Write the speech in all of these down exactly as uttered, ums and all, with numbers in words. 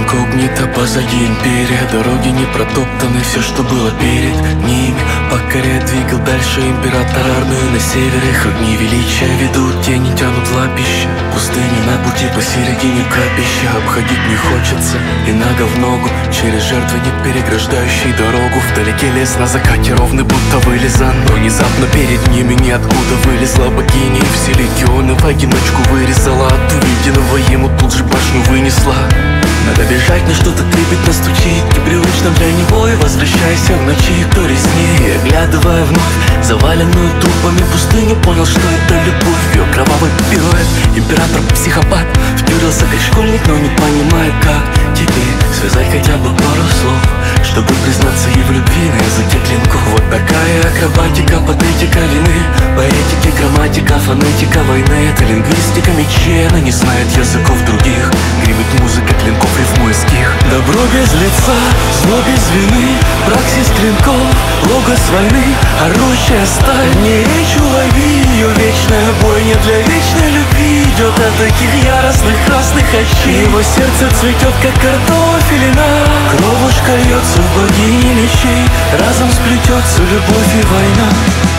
инкогнито, позади империя. Дороги не протоптаны, все, что было перед ними покоряет, двигал дальше император армию на севере. Их огни величия ведут, тени тянут лапища. Пустыни на пути посередине капища. Обходить не хочется, и нога в ногу через жертвенник, переграждающий дорогу. Вдалеке лес на закате ровный, будто вылизан. Но внезапно перед ними ниоткуда вылезла богиня, и все легионы в одиночку вырезала. От увиденного ему тут же башню вынесла. Надо бежать, но что-то трепетно стучит, непривычно для него, и возвращайся в ночи. Кто резнее, оглядывая вновь заваленную трупами пустыню, понял, что это любовь. Ее кровавый пируэт, император-психопат втюрился как школьник, но не понимает, как теперь связать хотя бы пару слов, чтобы признаться ей в любви на языке клинков. Вот такая акробатика, патетика вины, поэтики, грамматика, фонетика войны. Это лингвистика мечей, она не знает языков других. Гремит музыка клинков, рифмуя стих. Добро без лица, зло без вины, праксис клинков, логос войны, орущая сталь. Не речь улови, ее вечная бойня для вечной любви идет от таких яростных красных очей. Его сердце цветет, как картофелина, кровушка льется в богини мечей. Разом сплетется любовь и война.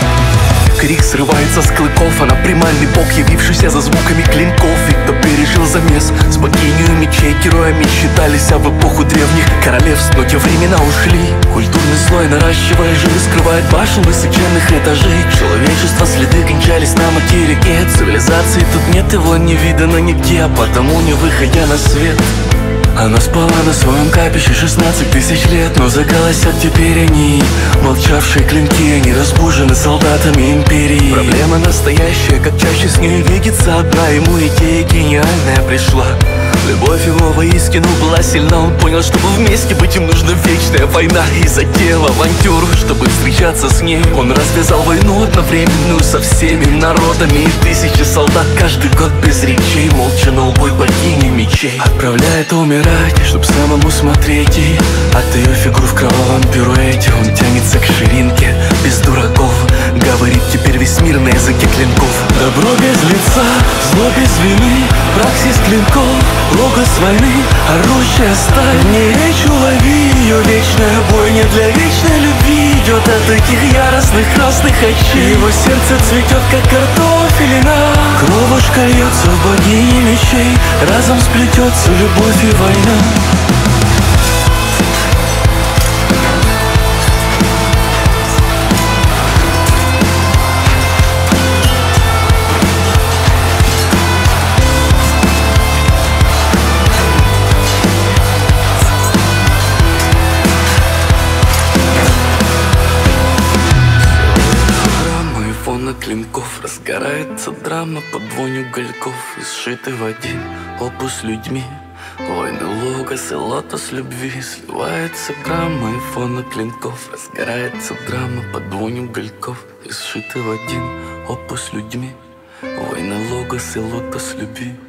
Крик срывается с клыков, она примальный бог, явившийся за звуками клинков. И кто пережил замес с богиней мечей, героями считались, а в эпоху древних королевств, но те времена ушли. Культурный слой, наращивая жилы, скрывает башен высоченных этажей. Человечество следы кончались на материке. Цивилизации тут нет, его не видано нигде, а потому не выходя на свет. Она спала на своем капище шестнадцать тысяч лет, но заголосят теперь они, молчавшие клинки, они разбужены солдатами империи. Проблема настоящая, как чаще с ней видится одна, ему идея гениальная пришла. Любовь его воистину была сильна, он понял, чтобы вместе быть им нужна вечная война. И затеял авантюру, чтобы встречаться с ней. Он развязал войну одновременную со всеми народами, и тысячи солдат каждый год без речей молча на убой богини мечей отправляет умирать, чтоб самому смотреть. И от ее фигур в кровавом пируэте он тянется к ширинке без дураков. Говорит теперь весь мир на языке клинков. Добро без лица, зло без вины, праксис клинков, логос войны, орущая сталь. Не речь улови, ее вечная бойня для вечной любви идет от таких яростных красных очей. Его сердце цветет, как картофелина, кровушка льется в богини мечей. Разом сплетется любовь и война. Клинков разгорается драма под вонью гальков, и сшиты в один опус людьми. Войны логос и лотос любви, сливается грамма и фона клинков. Разгорается драма под вонью гальков, и сшиты в один опус людьми. Войны логос и лотос любви.